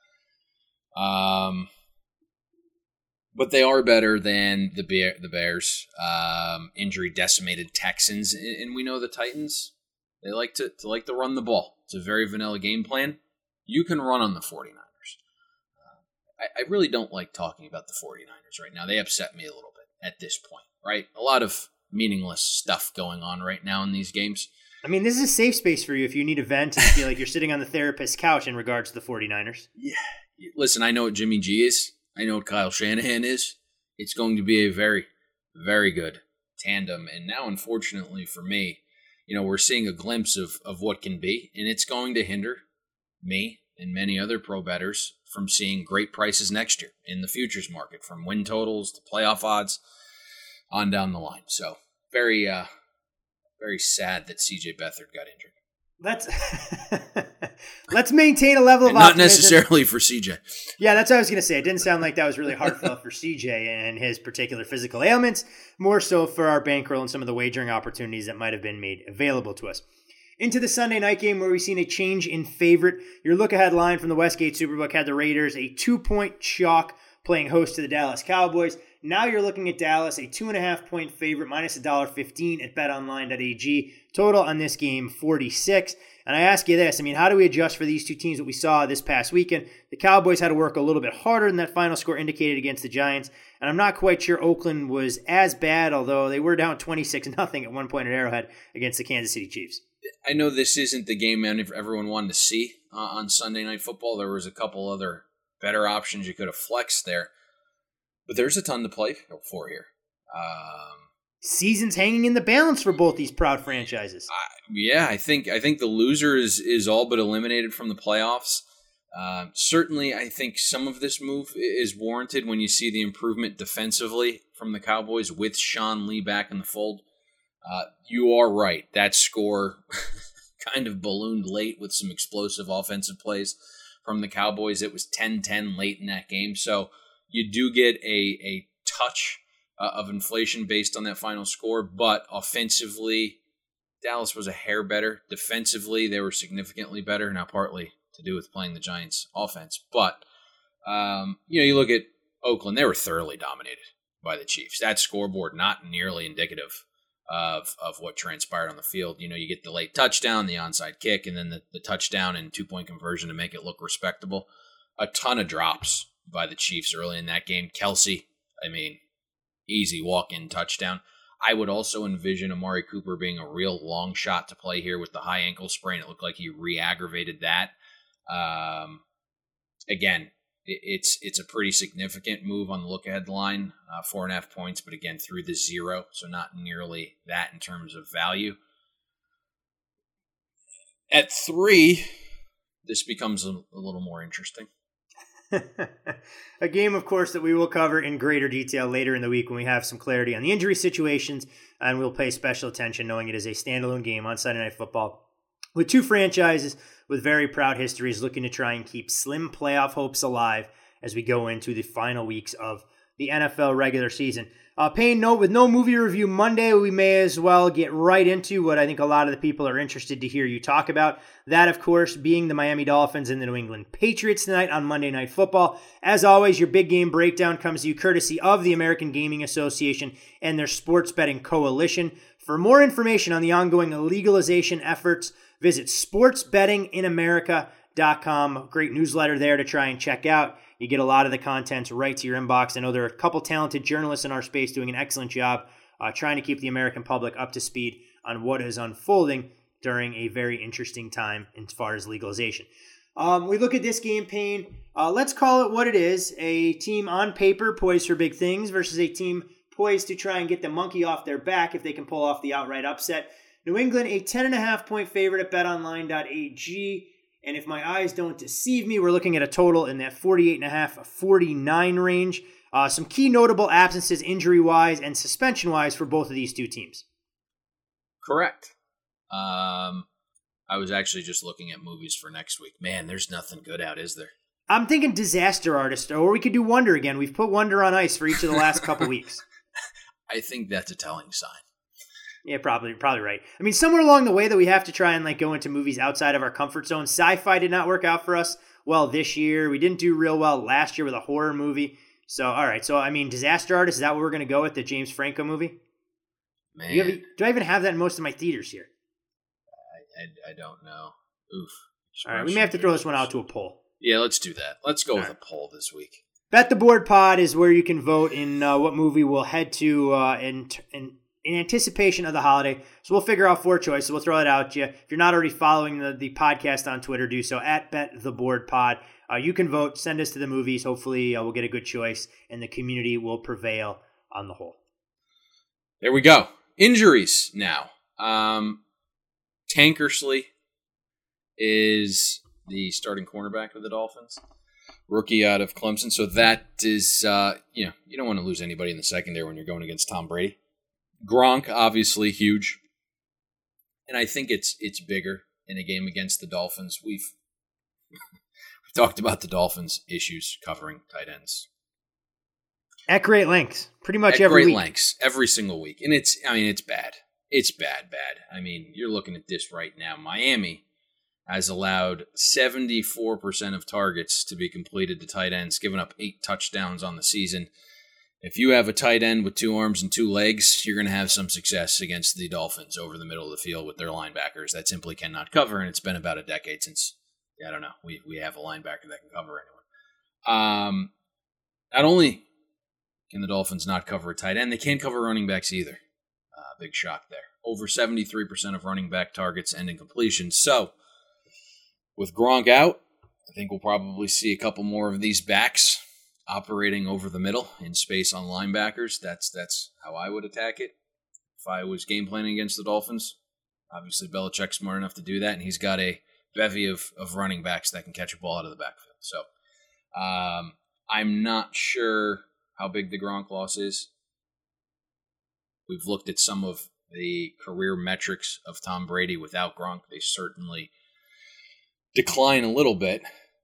S8: that. But they are better than the Bears, injury-decimated Texans. And we know the Titans, they like to run the ball. It's a very vanilla game plan. You can run on the 49ers. I really don't like talking about the 49ers right now. They upset me a little bit at this point, right? A lot of meaningless stuff going on right now in these games.
S7: This is a safe space for you if you need a vent and feel like you're sitting on the therapist's couch in regards to the 49ers.
S8: Yeah. Listen, I know what Jimmy G is. I know what Kyle Shanahan is. It's going to be a very, very good tandem. And now, unfortunately for me, we're seeing a glimpse of what can be. And it's going to hinder me and many other pro bettors from seeing great prices next year in the futures market, from win totals to playoff odds on down the line. So very, very sad that CJ Beathard got injured.
S7: Let's maintain a level of
S8: not
S7: optimism.
S8: Necessarily for CJ.
S7: Yeah, that's what I was going to say. It didn't sound like that was really heartfelt for CJ and his particular physical ailments, more so for our bankroll and some of the wagering opportunities that might have been made available to us. Into the Sunday night game where we've seen a change in favorite. Your look-ahead line from the Westgate Superbook had the Raiders a 2-point chalk playing host to the Dallas Cowboys. Now you're looking at Dallas, a 2.5-point favorite, minus $1.15 at betonline.ag. Total on this game, 46. And I ask you this, how do we adjust for these two teams that we saw this past weekend? The Cowboys had to work a little bit harder than that final score indicated against the Giants. And I'm not quite sure Oakland was as bad, although they were down 26-0 at one point at Arrowhead against the Kansas City Chiefs.
S8: I know this isn't the game everyone wanted to see on Sunday Night Football. There was a couple other better options you could have flexed there. But there's a ton to play for here.
S7: Season's hanging in the balance for both these proud franchises.
S8: I think the loser is all but eliminated from the playoffs. Certainly, I think some of this move is warranted when you see the improvement defensively from the Cowboys with Sean Lee back in the fold. You are right. That score kind of ballooned late with some explosive offensive plays from the Cowboys. It was 10-10 late in that game. So you do get a touch of inflation based on that final score. But offensively, Dallas was a hair better. Defensively, they were significantly better. Now, partly to do with playing the Giants' offense. But, you look at Oakland, they were thoroughly dominated by the Chiefs. That scoreboard, not nearly indicative of what transpired on the field. You get the late touchdown, the onside kick, and then the touchdown and 2-point conversion to make it look respectable. A ton of drops by the Chiefs early in that game. Kelsey, easy walk-in touchdown. I would also envision Amari Cooper being a real long shot to play here with the high ankle sprain. It looked like he re-aggravated that. Again, it's a pretty significant move on the look-ahead line, 4.5 points, but again, through the 0, so not nearly that in terms of value. At 3, this becomes a little more interesting.
S7: A game, of course, that we will cover in greater detail later in the week when we have some clarity on the injury situations, and we'll pay special attention knowing it is a standalone game on Sunday Night Football with two franchises with very proud histories looking to try and keep slim playoff hopes alive as we go into the final weeks of the NFL regular season. Payne, with no movie review Monday, we may as well get right into what I think a lot of the people are interested to hear you talk about. That, of course, being the Miami Dolphins and the New England Patriots tonight on Monday Night Football. As always, your big game breakdown comes to you courtesy of the American Gaming Association and their Sports Betting Coalition. For more information on the ongoing legalization efforts, visit sportsbettinginamerica.com. Great newsletter there to try and check out. You get a lot of the content right to your inbox. I know there are a couple talented journalists in our space doing an excellent job trying to keep the American public up to speed on what is unfolding during a very interesting time as far as legalization. We look at this game, Payne. Let's call it what it is. A team on paper poised for big things versus a team poised to try and get the monkey off their back if they can pull off the outright upset. New England, a 10.5-point favorite at betonline.ag. And if my eyes don't deceive me, we're looking at a total in that 48.5-49 range. Some key notable absences injury-wise and suspension-wise for both of these two teams.
S8: Correct. I was actually just looking at movies for next week. Man, there's nothing good out, is there?
S7: I'm thinking Disaster Artist, or we could do Wonder again. We've put Wonder on ice for each of the last couple weeks.
S8: I think that's a telling sign.
S7: Yeah, probably right. I mean, somewhere along the way that we have to try and go into movies outside of our comfort zone. Sci-fi did not work out for us well this year. We didn't do real well last year with a horror movie. So, all right. So, I mean, Disaster Artist, is that what we're going to go with, the James Franco movie?
S8: Man.
S7: Do I even have that in most of my theaters here?
S8: I don't know. Oof.
S7: All right, we may have to throw this one out to a poll.
S8: Yeah, let's do that. Let's go with a poll this week.
S7: Bet the Board Pod is where you can vote in what movie we'll head to in anticipation of the holiday. So we'll figure out 4 choices. We'll throw it out to you. If you're not already following the podcast on Twitter, do so at Bet the Board Pod. You can vote. Send us to the movies. Hopefully we'll get a good choice and the community will prevail on the whole.
S8: There we go. Injuries now. Tankersley is the starting cornerback of the Dolphins. Rookie out of Clemson. So that is, you don't want to lose anybody in the secondary when you're going against Tom Brady. Gronk, obviously huge. And I think it's bigger in a game against the Dolphins. We've talked about the Dolphins' issues covering tight ends.
S7: At great lengths. Pretty much every week.
S8: At great lengths. Every single week. And it's bad. It's bad. I mean, you're looking at this right now. Miami has allowed 74% of targets to be completed to tight ends, giving up 8 touchdowns on the season. If you have a tight end with 2 arms and 2 legs, you're going to have some success against the Dolphins over the middle of the field with their linebackers that simply cannot cover, and it's been about a decade since, I don't know, we have a linebacker that can cover anyone. Not only can the Dolphins not cover a tight end, they can't cover running backs either. Big shock there. Over 73% of running back targets and incompletions. So, with Gronk out, I think we'll probably see a couple more of these backs operating over the middle in space on linebackers. That's how I would attack it if I was game planning against the Dolphins. Obviously, Belichick's smart enough to do that, and he's got a bevy of running backs that can catch a ball out of the backfield. So, I'm not sure how big the Gronk loss is. We've looked at some of the career metrics of Tom Brady without Gronk. They certainly decline a little bit.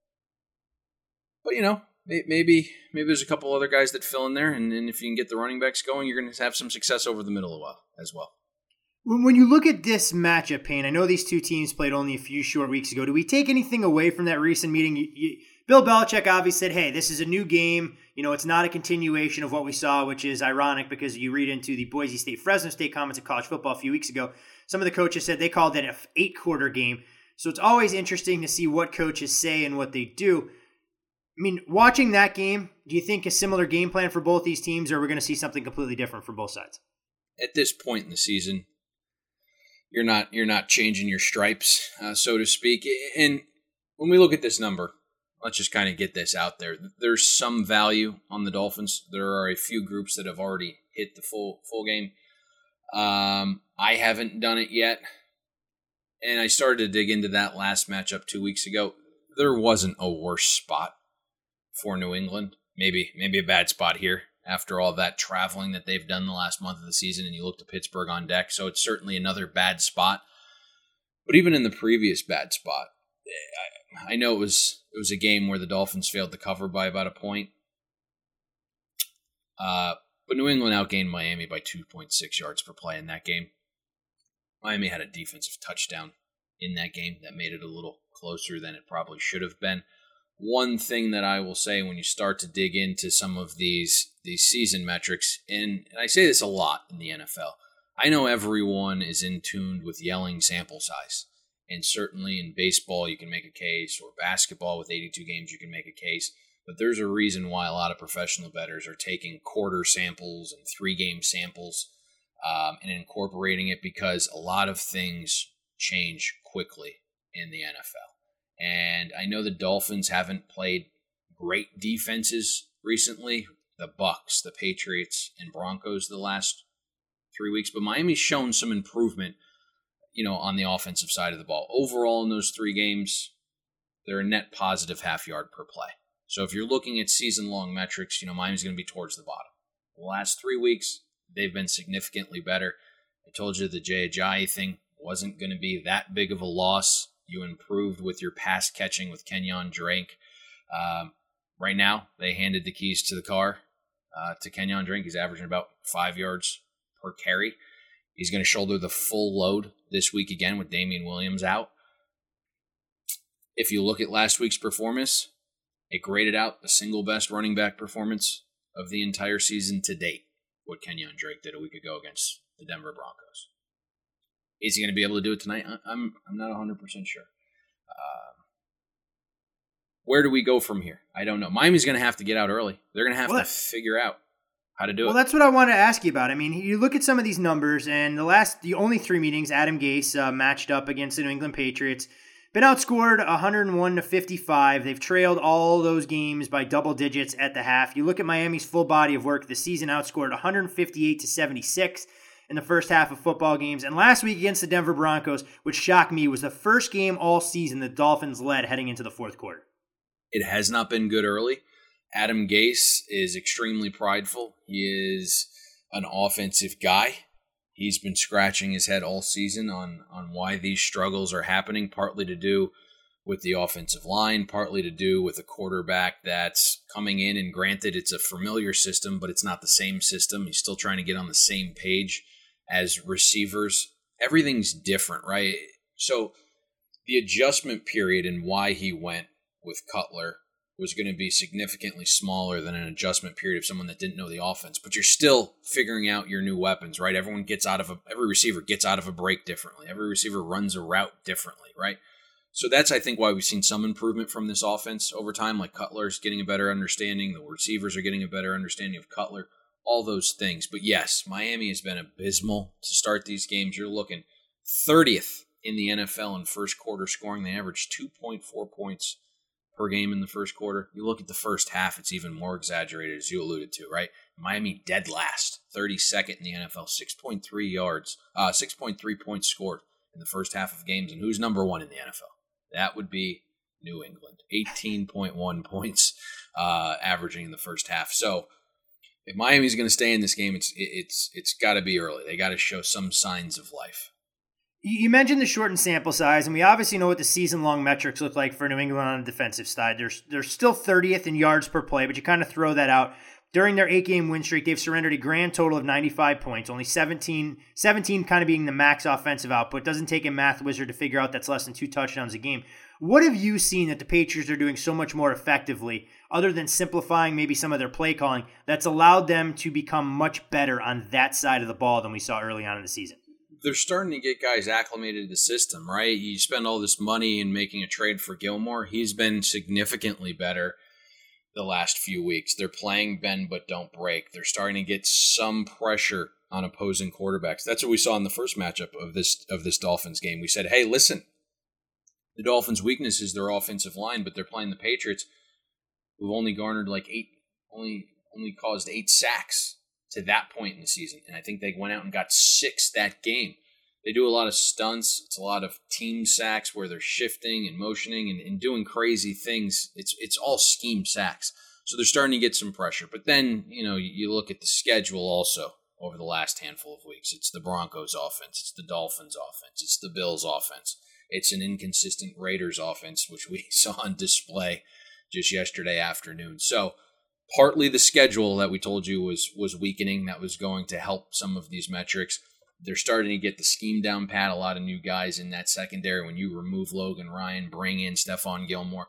S8: But, maybe there's a couple other guys that fill in there, and if you can get the running backs going, you're going to have some success over the middle as well.
S7: When you look at this matchup, Payne, I know these two teams played only a few short weeks ago. Do we take anything away from that recent meeting? Bill Belichick obviously said, hey, this is a new game. It's not a continuation of what we saw, which is ironic because you read into the Boise State-Fresno State comments of college football a few weeks ago. Some of the coaches said they called it an 8-quarter game. So it's always interesting to see what coaches say and what they do. I mean, watching that game, do you think a similar game plan for both these teams, or are we going to see something completely different from both sides?
S8: At this point in the season, you're not changing your stripes, so to speak. And when we look at this number, let's just kind of get this out there. There's some value on the Dolphins. There are a few groups that have already hit the full game. I haven't done it yet. And I started to dig into that last matchup 2 weeks ago. There wasn't a worse spot for New England. Maybe a bad spot here after all that traveling that they've done the last month of the season, and you look to Pittsburgh on deck. So it's certainly another bad spot. But even in the previous bad spot, I know it was a game where the Dolphins failed to cover by about a point. But New England outgained Miami by 2.6 yards per play in that game. Miami had a defensive touchdown in that game that made it a little closer than it probably should have been. One thing that I will say when you start to dig into some of these season metrics, and I say this a lot in the NFL, I know everyone is in tune with yelling sample size. And certainly in baseball, you can make a case, or basketball with 82 games, you can make a case. But there's a reason why a lot of professional bettors are taking quarter samples and 3-game samples and incorporating it, because a lot of things change quickly in the NFL. And I know the Dolphins haven't played great defenses recently. The Bucs, the Patriots, and Broncos the last 3 weeks. But Miami's shown some improvement, on the offensive side of the ball. Overall in those 3 games, they're a net positive half yard per play. So if you're looking at season-long metrics, Miami's going to be towards the bottom. The last 3 weeks, they've been significantly better. I told you the Jay Ajayi thing wasn't going to be that big of a loss. You improved with your pass catching with Kenyon Drake. Right now, they handed the keys to the car to Kenyon Drake. He's averaging about 5 yards per carry. He's going to shoulder the full load this week again with Damian Williams out. If you look at last week's performance, it graded out the single best running back performance of the entire season to date, what Kenyon Drake did a week ago against the Denver Broncos. Is he going to be able to do it tonight? I'm not 100% sure. Where do we go from here? I don't know. Miami's going to have to get out early. They're going to have to figure out how to do it.
S7: Well, that's what I want to ask you about. I mean, you look at some of these numbers, and the only 3 meetings, Adam Gase matched up against the New England Patriots, been outscored 101-55. They've trailed all those games by double digits at the half. You look at Miami's full body of work, the season outscored 158-76 in the first half of football games. And last week against the Denver Broncos, which shocked me, was the first game all season the Dolphins led heading into the fourth quarter.
S8: It has not been good early. Adam Gase is extremely prideful. He is an offensive guy. He's been scratching his head all season on why these struggles are happening, partly to do with the offensive line, partly to do with a quarterback that's coming in, and granted, it's a familiar system, but it's not the same system. He's still trying to get on the same page as receivers. Everything's different, right? So the adjustment period and why he went with Cutler was going to be significantly smaller than an adjustment period of someone that didn't know the offense. But you're still figuring out your new weapons, right? Every receiver gets out of a break differently. Every receiver runs a route differently, right? So that's, I think, why we've seen some improvement from this offense over time. Like Cutler's getting a better understanding. The receivers are getting a better understanding of Cutler. All those things. But yes, Miami has been abysmal to start these games. You're looking 30th in the NFL in first quarter scoring. They averaged 2.4 points per game in the first quarter. You look at the first half, it's even more exaggerated, as you alluded to, right? Miami dead last, 32nd in the NFL, 6.3 points scored in the first half of games. And who's number 1 in the NFL? That would be New England, 18.1 points averaging in the first half. So if Miami's going to stay in this game, it's got to be early. They got to show some signs of life.
S7: You mentioned the shortened sample size, and we obviously know what the season-long metrics look like for New England on the defensive side. They're still 30th in yards per play, but you kind of throw that out. During their 8-game win streak, they've surrendered a grand total of 95 points, only 17 kind of being the max offensive output. Doesn't take a math wizard to figure out that's less than 2 touchdowns a game. What have you seen that the Patriots are doing so much more effectively, other than simplifying maybe some of their play calling, that's allowed them to become much better on that side of the ball than we saw early on in the season?
S8: They're starting to get guys acclimated to the system, right? You spend all this money in making a trade for Gilmore. He's been significantly better the last few weeks. They're playing bend but don't break. They're starting to get some pressure on opposing quarterbacks. That's what we saw in the first matchup of this Dolphins game. We said, hey, listen, the Dolphins' weakness is their offensive line, but they're playing the Patriots, who've only garnered only caused 8 sacks to that point in the season. And I think they went out and got 6 that game. They do a lot of stunts. It's a lot of team sacks where they're shifting and motioning and doing crazy things. It's all scheme sacks. So they're starting to get some pressure. But then, you look at the schedule also over the last handful of weeks. It's the Broncos offense. It's the Dolphins offense. It's the Bills offense. It's an inconsistent Raiders offense, which we saw on display just yesterday afternoon. So partly the schedule that we told you was weakening. That was going to help some of these metrics. They're starting to get the scheme down pat. A lot of new guys in that secondary when you remove Logan Ryan, bring in Stephon Gilmore.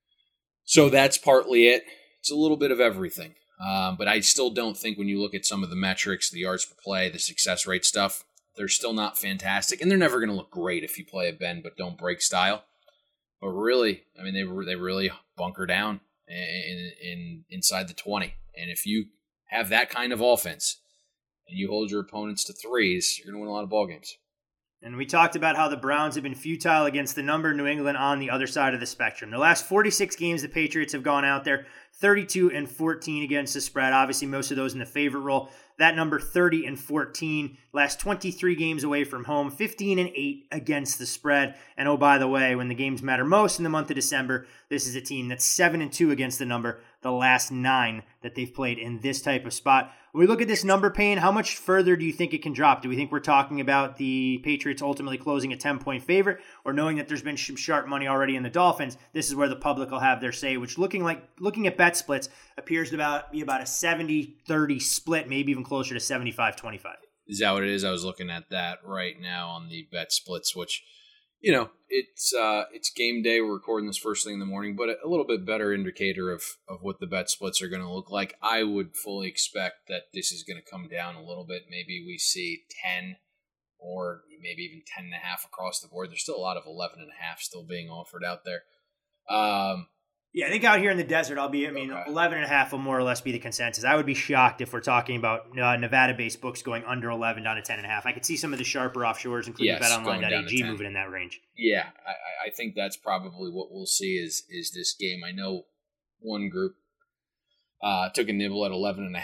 S8: So that's partly it. It's a little bit of everything. But I still don't think when you look at some of the metrics, the yards per play, the success rate stuff, they're still not fantastic. And they're never going to look great if you play a bend but don't break style. But really, I mean, they really bunker down inside the 20. And if you have that kind of offense and you hold your opponents to threes, you're going to win a lot of ball games.
S7: And we talked about how the Browns have been futile against the number New England on the other side of the spectrum. The last 46 games the Patriots have gone out there, 32-14 against the spread. Obviously, most of those in the favorite role. That number 30-14, last 23 games away from home, 15-8 against the spread. And oh, by the way, when the games matter most in the month of December, this is a team that's 7-2 against the number, the last 9 that they've played in this type of spot. When we look at this number, Payne, how much further do you think it can drop? Do we think we're talking about the Patriots ultimately closing a 10-point favorite, or knowing that there's been some sharp money already in the Dolphins, this is where the public will have their say, which looking at bet splits appears to be about a 70-30 split, maybe even closer to 75-25.
S8: Is that what it is? I was looking at that right now on the bet splits, which, you know, it's game day. We're recording this first thing in the morning, but a little bit better indicator of what the bet splits are going to look like. I would fully expect that this is going to come down a little bit. Maybe we see 10 or maybe even 10.5 across the board. There's still a lot of 11.5 still being offered out there.
S7: Yeah, I think out here in the desert, 11.5 will more or less be the consensus. I would be shocked if we're talking about Nevada-based books going under 11 down to 10.5. I could see some of the sharper offshores, including BetOnline.ag, moving in that range.
S8: Yeah, I think that's probably what we'll see is this game. I know one group took a nibble at 11.5,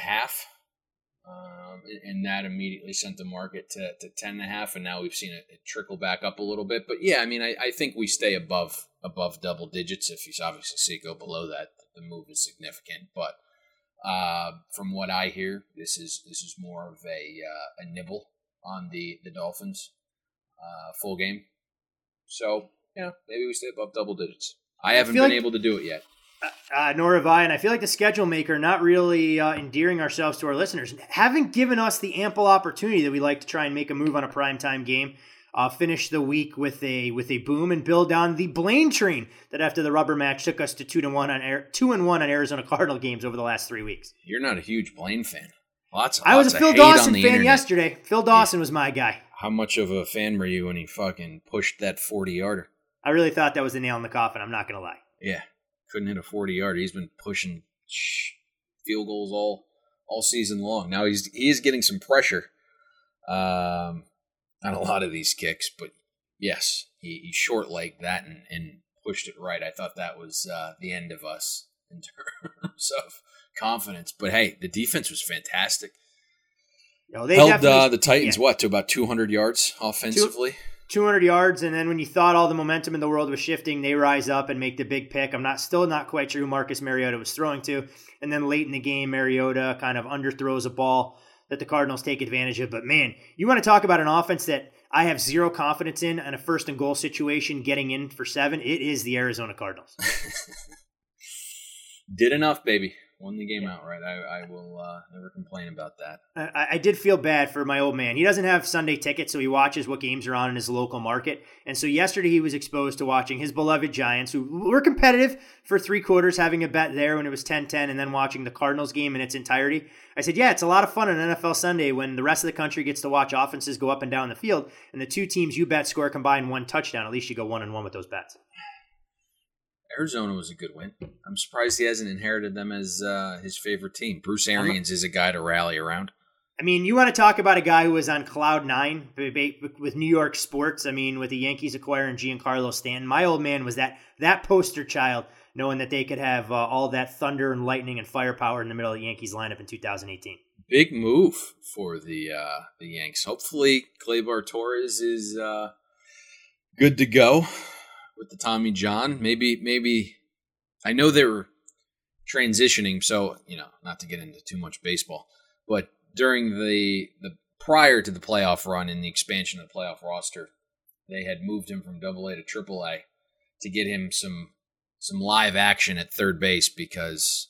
S8: and that immediately sent the market to 10.5, and now we've seen it trickle back up a little bit. But yeah, I mean, I think we stay above double digits. If you obviously see it go below that, the move is significant. But from what I hear, this is more of a nibble on the Dolphins full game. So yeah, maybe we stay above double digits. I haven't been able to do it yet.
S7: Nor have I, and I feel like the schedule maker not really endearing ourselves to our listeners, haven't given us the ample opportunity that we like to try and make a move on a primetime game. Finish the week with a boom and build on the Blaine train that after the rubber match took us to 2-1 on Arizona Cardinal games over the last 3 weeks.
S8: You're not a huge Blaine fan. I
S7: was a Phil Dawson fan yesterday. Phil Dawson was my guy.
S8: How much of a fan were you when he fucking pushed that 40-yarder?
S7: I really thought that was the nail in the coffin. I'm not going to lie.
S8: Yeah, couldn't hit a 40-yarder. He's been pushing field goals all season long. Now he is getting some pressure on a lot of these kicks, but yes, he short-legged that and pushed it right. I thought that was the end of us in terms of confidence. But hey, the defense was fantastic. They held the Titans, to about 200 yards offensively?
S7: 200 yards, and then when you thought all the momentum in the world was shifting, they rise up and make the big pick. I'm still not quite sure who Marcus Mariota was throwing to. And then late in the game, Mariota kind of underthrows a ball that the Cardinals take advantage of. But man, you want to talk about an offense that I have zero confidence in a first and goal situation getting in for 7, it is the Arizona Cardinals.
S8: Did enough, baby. Won the game outright. I will never complain about that.
S7: I did feel bad for my old man. He doesn't have Sunday tickets, so he watches what games are on in his local market. And so yesterday he was exposed to watching his beloved Giants, who were competitive for 3 quarters, having a bet there when it was 10-10, and then watching the Cardinals game in its entirety. I said, yeah, it's a lot of fun on NFL Sunday when the rest of the country gets to watch offenses go up and down the field, and the 2 teams you bet score combined 1 touchdown. At least you go 1-1 with those bets.
S8: Arizona was a good win. I'm surprised he hasn't inherited them as his favorite team. Bruce Arians is a guy to rally around.
S7: I mean, you want to talk about a guy who was on cloud 9 with New York sports. I mean, with the Yankees acquiring Giancarlo Stanton. My old man was that poster child, knowing that they could have all that thunder and lightning and firepower in the middle of the Yankees lineup in 2018.
S8: Big move for the Yanks. Hopefully, Gleyber Torres is good to go with the Tommy John. Maybe I know they were transitioning, so not to get into too much baseball, but during the prior to the playoff run and the expansion of the playoff roster, they had moved him from AA to AAA to get him some live action at third base because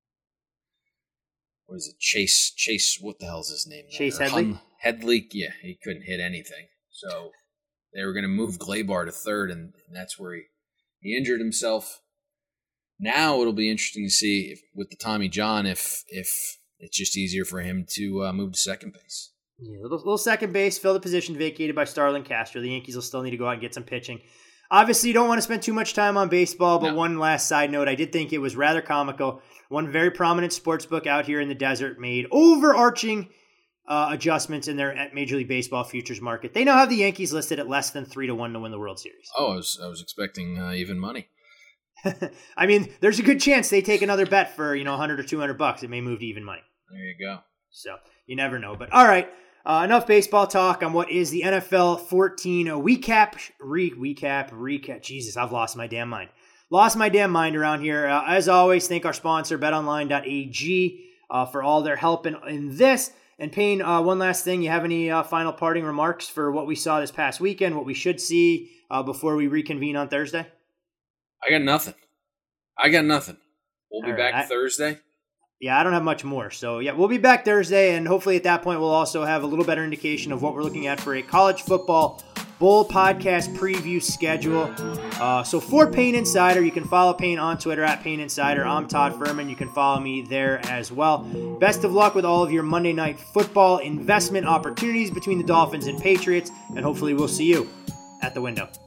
S8: what is it? Chase, what the hell is his name?
S7: Chase Headley?
S8: Headley, yeah, he couldn't hit anything. So they were going to move Gleyber to third, and that's where he injured himself. Now it'll be interesting to see with the Tommy John if it's just easier for him to move to second base.
S7: Yeah, little second base, fill the position vacated by Starlin Castro. The Yankees will still need to go out and get some pitching. Obviously, you don't want to spend too much time on baseball, but one last side note, I did think it was rather comical. One very prominent sportsbook out here in the desert made overarching adjustments in their Major League Baseball futures market. They now have the Yankees listed at less than 3-1 to win the World Series.
S8: Oh, I was expecting even money.
S7: I mean, there's a good chance they take another bet for, $100 or $200. It may move to even money.
S8: There you go.
S7: So you never know. But all right, enough baseball talk on what is the NFL 14 recap. Jesus, I've lost my damn mind. Lost my damn mind around here. As always, thank our sponsor, betonline.ag, for all their help in this. And Payne, one last thing. You have any final parting remarks for what we saw this past weekend, what we should see before we reconvene on Thursday?
S8: I got nothing. We'll be back Thursday.
S7: Yeah, I don't have much more. So, yeah, we'll be back Thursday, and hopefully at that point we'll also have a little better indication of what we're looking at for a college football bowl podcast preview schedule. So for Payne Insider, you can follow Payne on Twitter at Payne Insider. I'm Todd Furman. You can follow me there as well. Best of luck with all of your Monday Night Football investment opportunities between the Dolphins and Patriots, and hopefully we'll see you at the window.